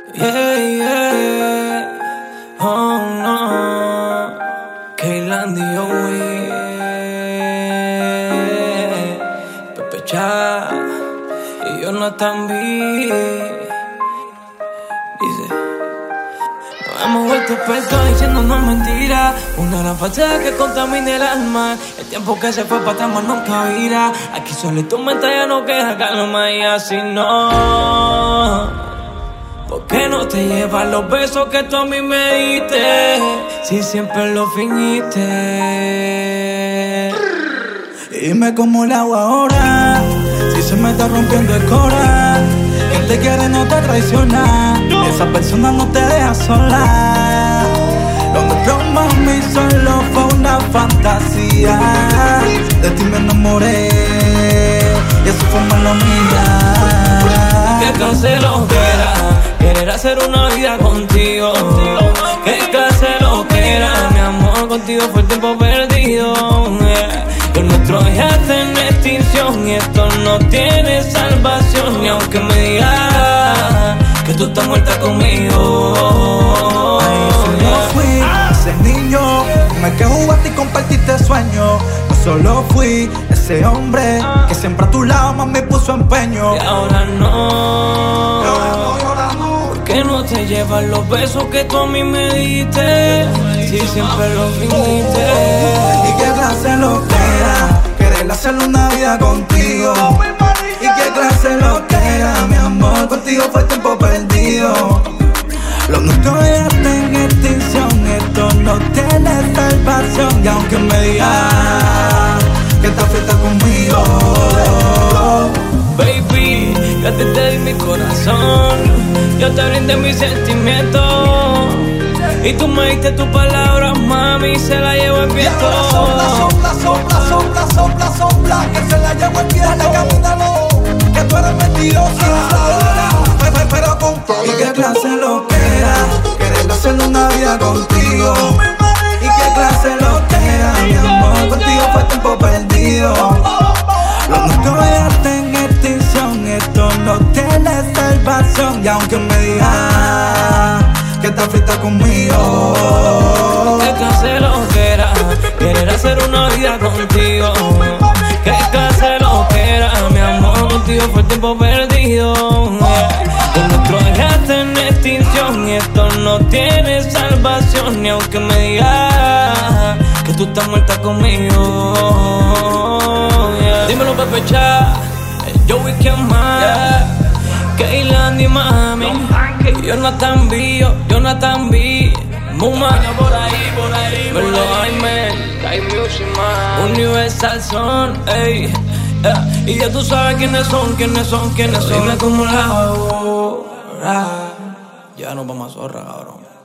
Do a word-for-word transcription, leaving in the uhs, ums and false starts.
Yeah, yeah. Oh no. Kaylan Diowi. Pepe Cha y Jonathan B. Dice: nos hemos vuelto expertos diciéndonos mentiras. Una gran fachada que contamina el alma. El tiempo que se fue para atrás más nunca virá. Aquí solito mente ya no queda calma. Y así no. ¿Por qué no te llevas los besos que tú a mí me diste? Si siempre lo fingiste. Dime cómo lo hago ahora, si se me está rompiendo el corazón. Quien te quiere no te traiciona, esa persona no te deja sola. Lo nuestro, mami, solo fue una fantasía. De ti me enamoré y eso fue mala mía. ¿Qué clase lo que era? Querer hacer una vida contigo. ¿Qué clase lo que era? Mi amor, contigo fue el tiempo perdido. Lo nuestro ya está en extinción y esto no tiene salvación. Ni aunque me digas que tú estás muerta conmigo. Ay, solo fui ese niño con el que jugaste y compartiste sueños. No solo fui ese hombre que siempre a tu lado más me puso empeño. Y ahora no. ¿Por qué no te llevas los besos que tú a mí me diste? Si siempre lo fingiste. ¿Y qué clase lo que era? Querer hacer una vida contigo. ¿Y qué clase lo que era? Mi amor, contigo fue tiempo perdido. Lo nuestro ya está en extinción, esto no tiene salvación. Y aunque me digas que estás fiesta conmigo, baby, yo te, te di mi corazón, yo te brindé mis sentimientos y tú me diste tus palabras, mami, se la llevo el viento. Sopla, sopla, sopla, sopla, sopla, sopla, que se la llevo el viento. Camínalo, que tú eres mentirosa, pero, pero con todo. ¿Y qué clase lo que era? Querer hacer una vida contigo. ¿Y qué clase lo que era? Mi amor, contigo fue tiempo perdido. Lo nuestro ya está en extinción, esto no tiene salvación. Y aunque me digas que estás frita conmigo, ¿qué clase lo que era? Querer hacer una vida contigo. ¿Qué clase lo que era? Mi amor, contigo fue el tiempo perdido. Lo nuestro ya está en extinción y esto no tiene salvación. Ni aunque me digas que tú estás muerta conmigo. Yeah. Dímelo, Pepe Cha, Joey, ¿quién más? Kaylan y mami, Jonathan B, Jonathan B, Muma, por ahí, por ahí, Verlo Jaime, Kai Music Man, Universal Son, ey, yeah. Y ya tú sabes quiénes son, quiénes son, quiénes son. Dime cómo la hago, ya nos vamos a zorra, cabrón.